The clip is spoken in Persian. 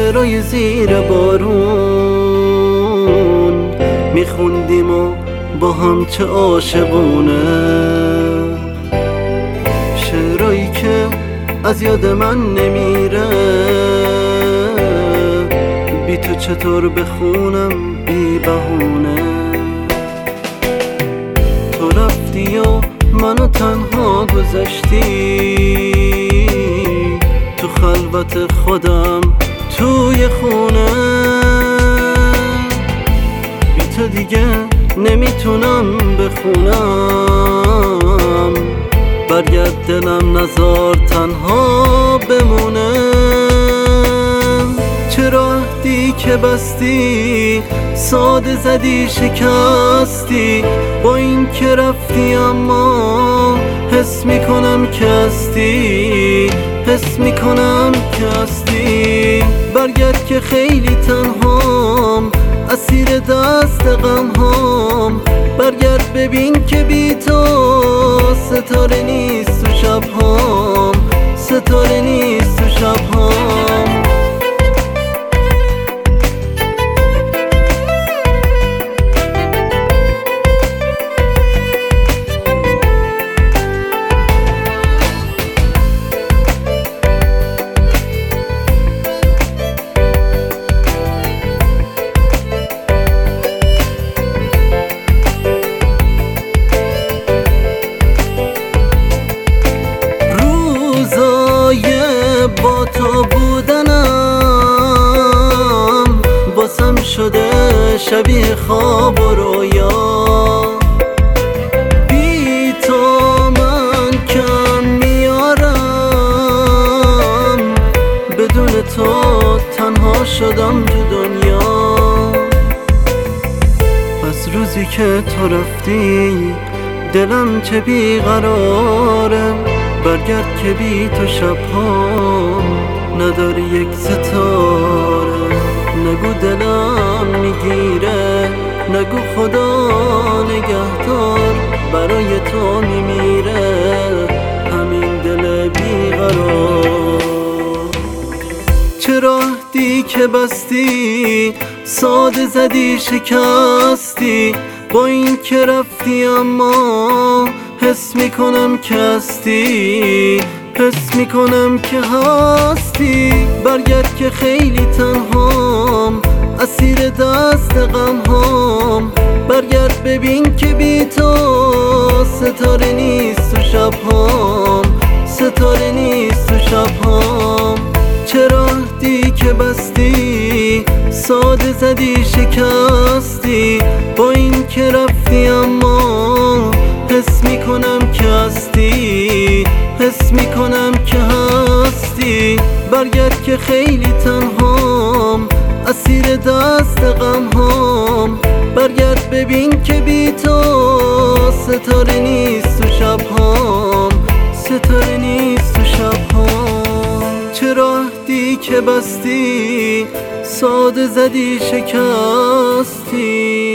شعرهای زیر بارون میخوندیم و با هم چه عاشقونه، شعرهایی که از یاد من نمیره. بی تو چطور بخونم بی بهونه؟ تو رفتی و منو تنها گذاشتی تو خلوت خودم توی خونه. بی تو دیگه نمیتونم بخونم، برگرد دلم نزار تنها بمونه. چرا عهدی که بستی ساده زدی شکستی، با این که رفتی اما حس میکنم که هستی، حس میکنم که هستی. برگرد که خیلی تنهام، اسیر دست غمهام. برگرد ببین که بی تو ستاره نیست تو شبهام، ستاره نیست تو شبهام. با تو بودنم باسم شده شبیه خواب و رویا. بی تو من کم میارم، بدون تو تنها شدم تو دنیا. از روزی که تو رفتی دلم چه بیقراره. برگرد که بی تو شبها نداری یک ستاره. نگو دلم میگیره، نگو خدا نگهدار، برای تو میمیره همین دل بیقرار. چرا عهدی که بستی ساده زدی شکستی، با این که رفتی اما حس میکنم که هستی، حس میکنم که هستی. برگرد که خیلی تنهام، اسیر دست غمهام. برگرد ببین که بی تو ستاره نیست تو شبهام، ستاره نیست تو شبهام. چرا عهدی که بستی ساده زدی شکستی، با این که رفتی اما حس میکنم که هستی، حس میکنم که هستی. برگرد که خیلی تنهام، اسیر دست غمهام. برگرد ببین که بی تو ستاره نیست تو شبهام، ستاره نیست تو شبهام. چرا عهدی که بستی ساده زدی شکستی.